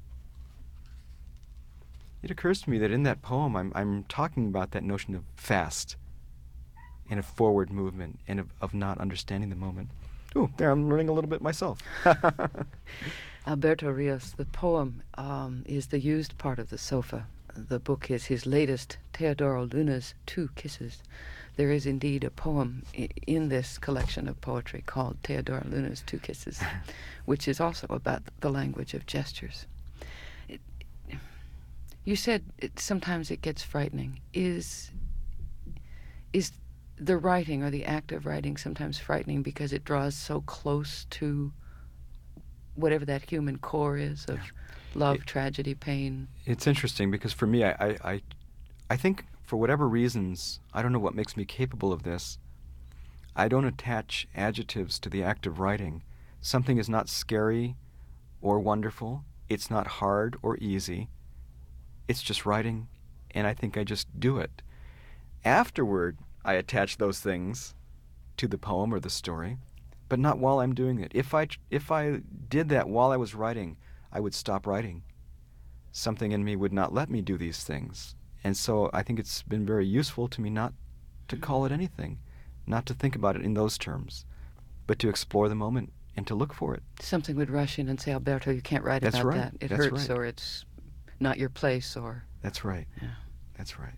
It occurs to me that in that poem I'm, I'm talking about that notion of fast and of forward movement and of, of not understanding the moment. Ooh, there I'm learning a little bit myself. Alberto Rios, the poem um, is the used part of the sofa. The book is his latest, Teodoro Luna's Two Kisses. There is indeed a poem I- in this collection of poetry called Teodoro Luna's Two Kisses, which is also about the language of gestures. It, you said it, sometimes it gets frightening. Is is the writing or the act of writing sometimes frightening because it draws so close to whatever that human core is of love, it, tragedy, pain? It's interesting because for me, I, I, I, I think for whatever reasons, I don't know what makes me capable of this, I don't attach adjectives to the act of writing. Something is not scary or wonderful. It's not hard or easy. It's just writing, and I think I just do it. Afterward, I attach those things to the poem or the story, but not while I'm doing it. If I if I did that while I was writing, I would stop writing. Something in me would not let me do these things. And so I think it's been very useful to me not to call it anything, not to think about it in those terms, but to explore the moment and to look for it. Something would rush in and say, Alberto, you can't write That's about right. that. It That's hurts, right. or it's not your place, or... That's right. Yeah. That's right.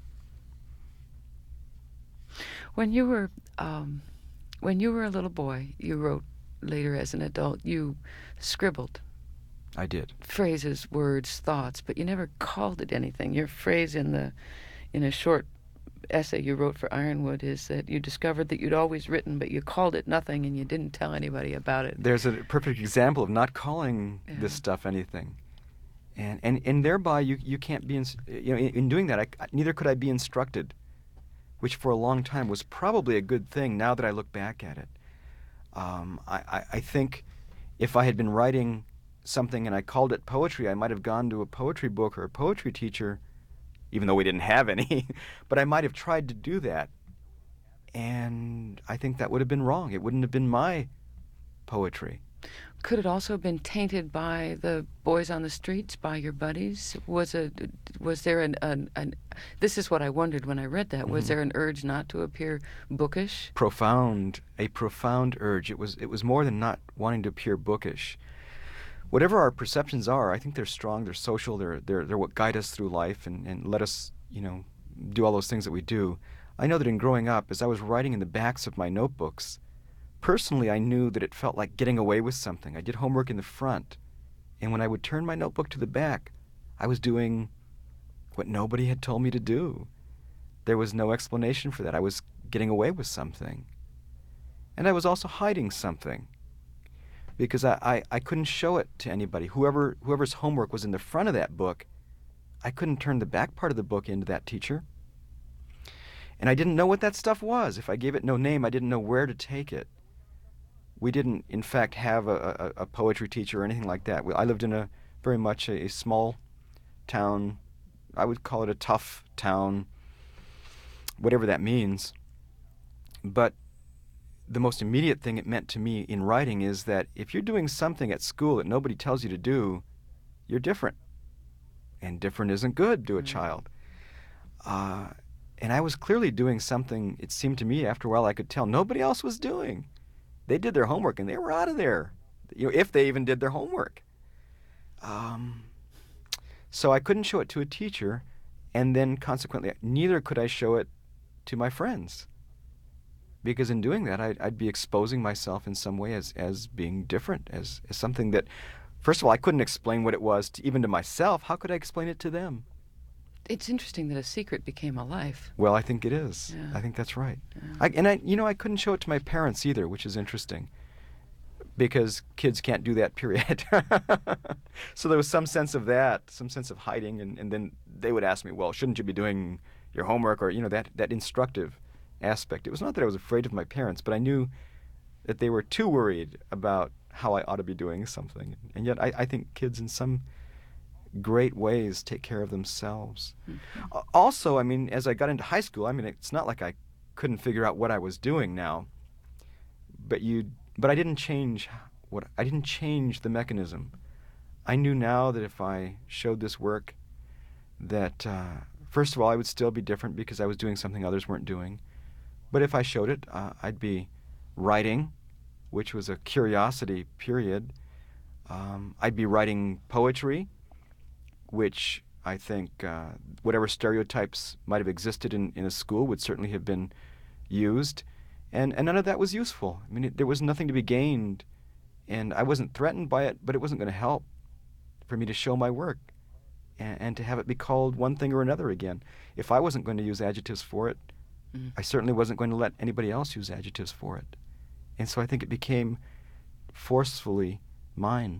When you were um, when you were a little boy, you wrote later as an adult, you scribbled I did. phrases, words, thoughts, but you never called it anything. Your phrase in the in a short essay you wrote for Ironwood is that you discovered that you'd always written, but you called it nothing and you didn't tell anybody about it. There's a perfect example of not calling Yeah. this stuff anything. And and, and thereby you, you can't be, ins- you know, in, in doing that, I, neither could I be instructed, which for a long time was probably a good thing now that I look back at it. Um, I, I, I think if I had been writing something and I called it poetry, I might have gone to a poetry book or a poetry teacher even though we didn't have any. But I might have tried to do that, and I think that would have been wrong. It wouldn't have been my poetry. Could it also have been tainted by the boys on the streets, by your buddies? Was a was there an, an, an this is what I wondered when I read that. Was Mhm. there an urge not to appear bookish? Profound, a profound urge. It was it was more than not wanting to appear bookish. Whatever our perceptions are, I think they're strong, they're social, they're they're they're what guide us through life and, and let us, you know, do all those things that we do. I know that in growing up, as I was writing in the backs of my notebooks, personally I knew that it felt like getting away with something. I did homework in the front, and when I would turn my notebook to the back, I was doing what nobody had told me to do. There was no explanation for that. I was getting away with something. And I was also hiding something, because I, I, I couldn't show it to anybody. Whoever whoever's homework was in the front of that book, I couldn't turn the back part of the book into that teacher. And I didn't know what that stuff was. If I gave it no name, I didn't know where to take it. We didn't, in fact, have a, a, a poetry teacher or anything like that. I lived in a very much a, a small town. I would call it a tough town, whatever that means. But the most immediate thing it meant to me in writing is that if you're doing something at school that nobody tells you to do, you're different. And different isn't good to a Mm. child. Uh, and I was clearly doing something, it seemed to me after a while I could tell nobody else was doing. They did their homework and they were out of there, you know, if they even did their homework. Um, so I couldn't show it to a teacher, and then consequently neither could I show it to my friends. Because in doing that, I'd, I'd be exposing myself in some way as, as being different, as, as something that, first of all, I couldn't explain what it was to, even to myself. How could I explain it to them? It's interesting that a secret became a life. Well, I think it is. Yeah. I think that's right. Yeah. I, and I, you know, I couldn't show it to my parents either, which is interesting, because kids can't do that, period. So there was some sense of that, some sense of hiding, and, and then they would ask me, well, shouldn't you be doing your homework, or, you know, that, that instructive aspect. It was not that I was afraid of my parents, but I knew that they were too worried about how I ought to be doing something. And yet I, I think kids in some great ways take care of themselves. Mm-hmm. Also, I mean, as I got into high school, I mean, it's not like I couldn't figure out what I was doing now, but you, but I didn't change what, I didn't change the mechanism. I knew now that if I showed this work, that uh, first of all, I would still be different because I was doing something others weren't doing. But if I showed it, uh, I'd be writing, which was a curiosity period. Um, I'd be writing poetry, which I think uh, whatever stereotypes might have existed in, in a school would certainly have been used. And, and none of that was useful. I mean, it, there was nothing to be gained, and I wasn't threatened by it, but it wasn't going to help for me to show my work and, and to have it be called one thing or another again. If I wasn't going to use adjectives for it, mm-hmm. I certainly wasn't going to let anybody else use adjectives for it. And so I think it became forcefully mine.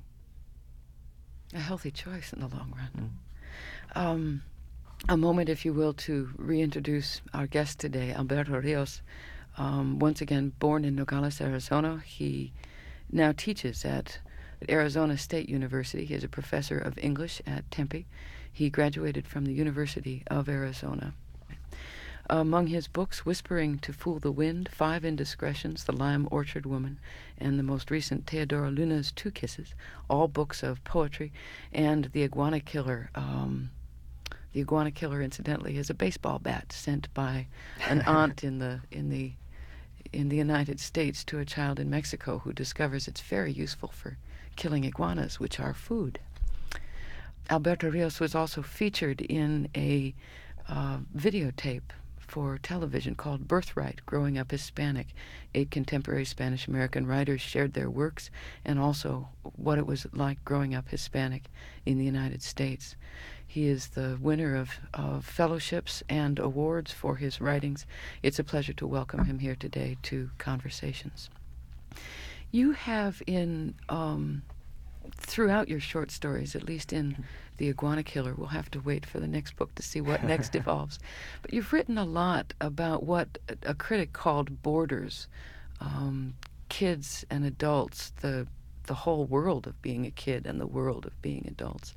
A healthy choice in the long run. Mm. Um, a moment, if you will, to reintroduce our guest today, Alberto Rios. Um, once again, born in Nogales, Arizona, he now teaches at Arizona State University. He is a professor of English at Tempe. He graduated from the University of Arizona. Among his books, Whispering to Fool the Wind, Five Indiscretions, The Lime Orchard Woman, and the most recent Teodoro Luna's Two Kisses, all books of poetry, and The Iguana Killer. Um, the Iguana Killer, incidentally, is a baseball bat sent by an aunt in the in the in the United States to a child in Mexico who discovers it's very useful for killing iguanas, which are food. Alberto Rios was also featured in a uh, videotape for television called Birthright, Growing Up Hispanic. Eight contemporary Spanish-American writers shared their works and also what it was like growing up Hispanic in the United States. He is the winner of, of fellowships and awards for his writings. It's a pleasure to welcome him here today to Conversations. You have in, um, throughout your short stories, at least in The Iguana Killer, we'll have to wait for the next book to see what next evolves. But you've written a lot about what a critic called borders, um, kids and adults, the the whole world of being a kid and the world of being adults.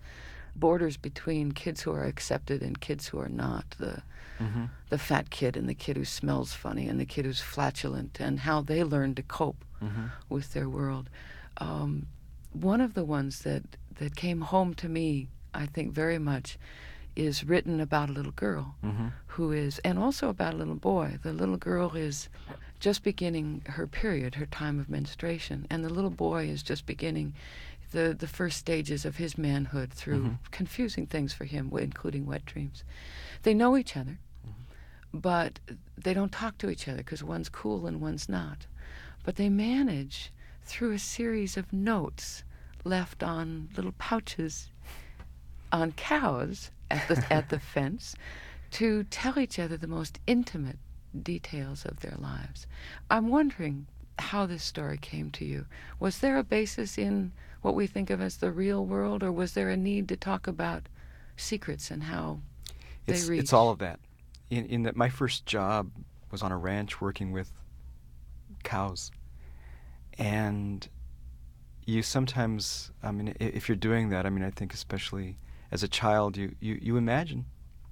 borders between kids who are accepted and kids who are not, the Mm-hmm. the fat kid and the kid who smells funny and the kid who's flatulent, and how they learn to cope Mm-hmm. with their world. Um, one of the ones that, that came home to me, I think, very much, is written about a little girl Mm-hmm. who is, and also about a little boy. The little girl is just beginning her period, her time of menstruation, and the little boy is just beginning the, the first stages of his manhood through Mm-hmm. confusing things for him, including wet dreams. They know each other, but they don't talk to each other because one's cool and one's not. But they manage, through a series of notes left on little pouches on cows at the, at the fence, to tell each other the most intimate details of their lives. I'm wondering how this story came to you. Was there a basis in what we think of as the real world, or was there a need to talk about secrets and how they It's reach? it's all of that. In in that my first job was on a ranch working with cows, and you sometimes, I mean, i- if you're doing that, I mean, I think especially as a child, you you, you imagine.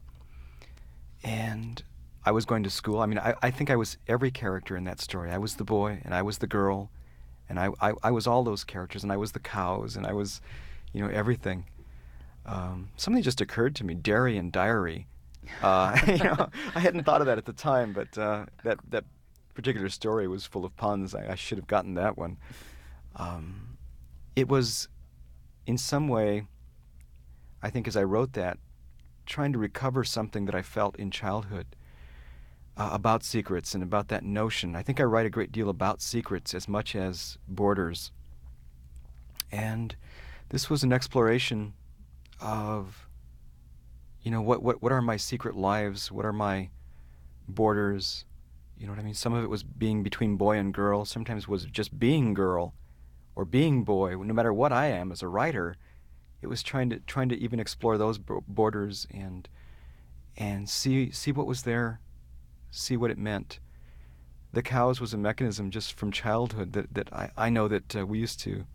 And I was going to school. I mean, I, I think I was every character in that story. I was the boy, and I was the girl, and I, I, I was all those characters, and I was the cows, and I was, you know, everything. Um, something just occurred to me, dairy and diary. Uh, you know, I hadn't thought of that at the time, but uh, that that particular story was full of puns. I, I should have gotten that one. Um, it was, in some way, I think as I wrote that, trying to recover something that I felt in childhood uh, about secrets and about that notion. I think I write a great deal about secrets as much as borders. And this was an exploration of, you know, what, what, what are my secret lives? What are my borders? You know what I mean? Some of it was being between boy and girl. Sometimes was just being girl or being boy. No matter what I am as a writer, it was trying to trying to even explore those b- borders and and see see what was there, see what it meant. The cows was a mechanism just from childhood that, that I, I know that uh, we used to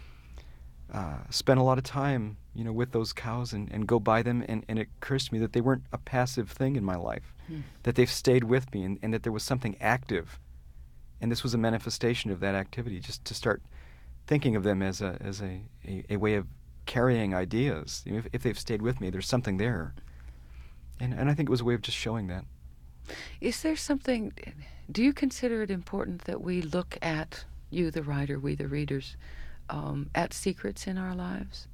uh, spend a lot of time, you know, with those cows and, and go by them, and, and it occurs to me that they weren't a passive thing in my life, Hmm. that they've stayed with me, and, and that there was something active, and this was a manifestation of that activity, just to start thinking of them as a as a, a, a way of carrying ideas. You know, if, if they've stayed with me, there's something there. And and I think it was a way of just showing that. Is there something, do you consider it important that we look at, you the writer, we the readers, um, at secrets in our lives?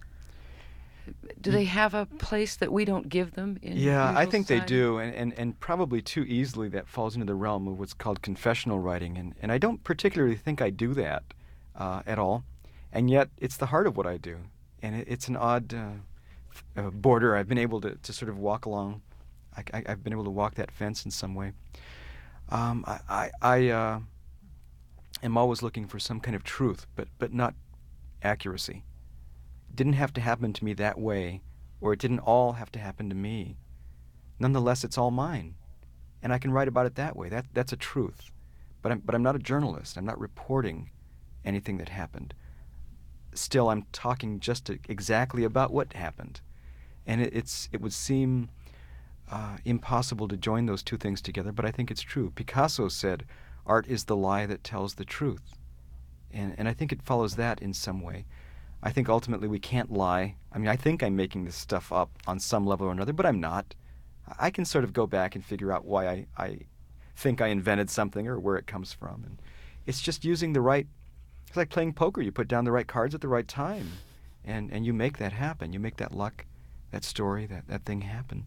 Do they have a place that we don't give them in Yeah, I usual think they society? do, and, and, and probably too easily that falls into the realm of what's called confessional writing, and, and I don't particularly think I do that uh, at all, and yet it's the heart of what I do, and it, it's an odd uh, f- uh, border I've been able to, to sort of walk along. I, I, I've been able to walk that fence in some way. Um, I I, I uh, am always looking for some kind of truth, but, but not accuracy. It didn't have to happen to me that way, or it didn't all have to happen to me. Nonetheless, it's all mine, and I can write about it that way. That that's a truth. But I'm but I'm not a journalist. I'm not reporting anything that happened. Still, I'm talking just to, exactly about what happened, and it, it's it would seem uh, impossible to join those two things together. But I think it's true. Picasso said, "Art is the lie that tells the truth," and and I think it follows that in some way. I think ultimately we can't lie. I mean, I think I'm making this stuff up on some level or another, but I'm not. I can sort of go back and figure out why I, I think I invented something or where it comes from. And it's just using the right, it's like playing poker. You put down the right cards at the right time, and, and you make that happen. You make that luck, that story, that, that thing happen.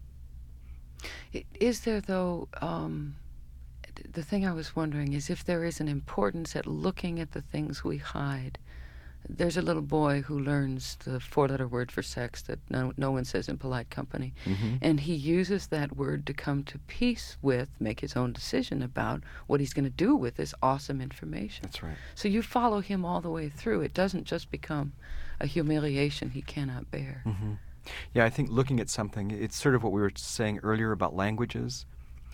I- Is there, though, um, th- the thing I was wondering is if there is an importance at looking at the things we hide. There's a little boy who learns the four-letter word for sex that no, no one says in polite company, Mm-hmm. and he uses that word to come to peace with, make his own decision about what he's going to do with this awesome information. That's right. So you follow him all the way through. It doesn't just become a humiliation he cannot bear. Mm-hmm. Yeah, I think looking at something, it's sort of what we were saying earlier about languages.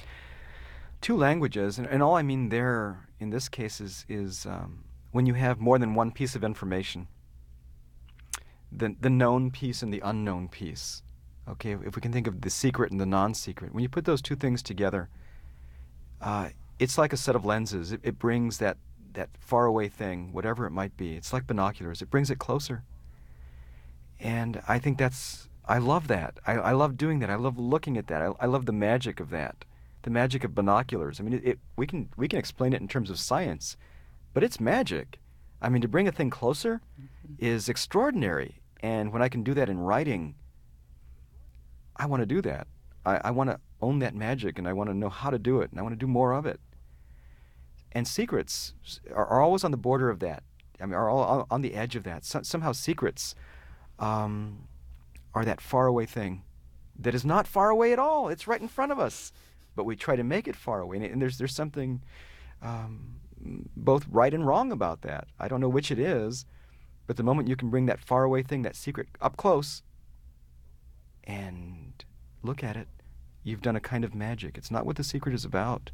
Two languages, and, and all I mean there in this case is, is um, when you have more than one piece of information, the the known piece and the unknown piece. Okay, if we can think of the secret and the non-secret, when you put those two things together, uh, it's like a set of lenses. It, it brings that that faraway thing, whatever it might be. It's like binoculars. It brings it closer. And I think that's, I love that. I, I love doing that. I love looking at that. I, I love the magic of that, the magic of binoculars. I mean, it, it, we can we can explain it in terms of science, but it's magic. I mean, to bring a thing closer mm-hmm. is extraordinary. And when I can do that in writing, I want to do that. I, I want to own that magic, and I want to know how to do it, and I want to do more of it. And secrets are, are always on the border of that. I mean, are all on the edge of that. So, somehow secrets um, are that faraway thing that is not far away at all. It's right in front of us, but we try to make it far away. And, and there's there's something um, both right and wrong about that. I don't know which it is, but the moment you can bring that faraway thing, that secret, up close and look at it, you've done a kind of magic. It's not what the secret is about,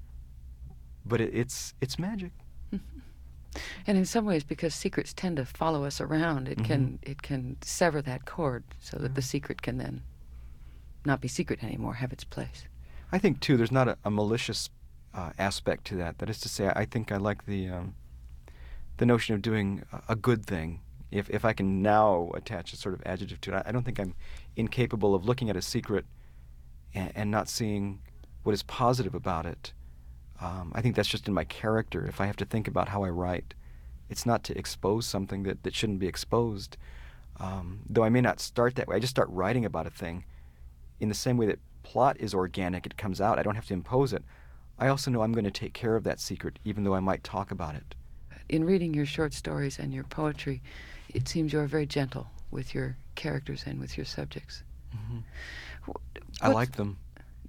but it, it's it's magic. And in some ways, because secrets tend to follow us around, it mm-hmm. can it can sever that cord so that yeah. the secret can then not be secret anymore, have its place. I think too, there's not a, a malicious uh, aspect to that. That is to say, I think I like the um, the notion of doing a, a good thing. If if I can now attach a sort of adjective to it, I, I don't think I'm incapable of looking at a secret and, and not seeing what is positive about it. Um, I think that's just in my character. If I have to think about how I write, it's not to expose something that, that shouldn't be exposed. Um, though I may not start that way. I just start writing about a thing in the same way that plot is organic. It comes out. I don't have to impose it. I also know I'm going to take care of that secret, even though I might talk about it. In reading your short stories and your poetry, it seems you're very gentle with your characters and with your subjects. Mm-hmm. I like them.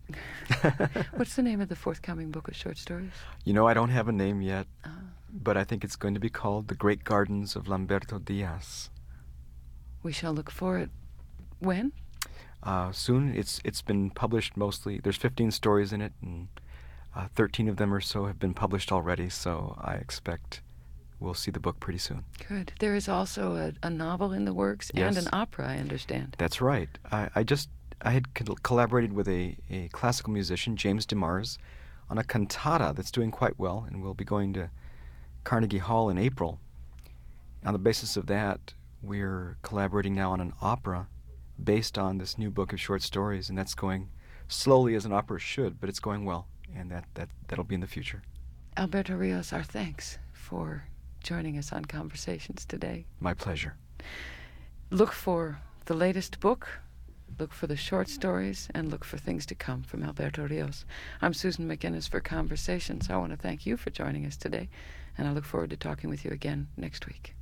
What's the name of the forthcoming book of short stories? You know, I don't have a name yet, uh, but I think it's going to be called The Great Gardens of Lamberto Diaz. We shall look for it. When? Uh, soon. It's it's been published mostly. There's fifteen stories in it, and uh, thirteen of them or so have been published already, so I expect we'll see the book pretty soon. Good. There is also a, a novel in the works yes. and an opera, I understand. That's right. I, I just I had co- collaborated with a, a classical musician, James DeMars, on a cantata that's doing quite well, and we'll be going to Carnegie Hall in April. On the basis of that, we're collaborating now on an opera based on this new book of short stories, and that's going slowly as an opera should, but it's going well, and that, that, that'll be in the future. Alberto Rios, our thanks for joining us on Conversations today. My pleasure. Look for the latest book, look for the short stories, and look for things to come from Alberto Rios. I'm Susan McInnes for Conversations. I want to thank you for joining us today, and I look forward to talking with you again next week.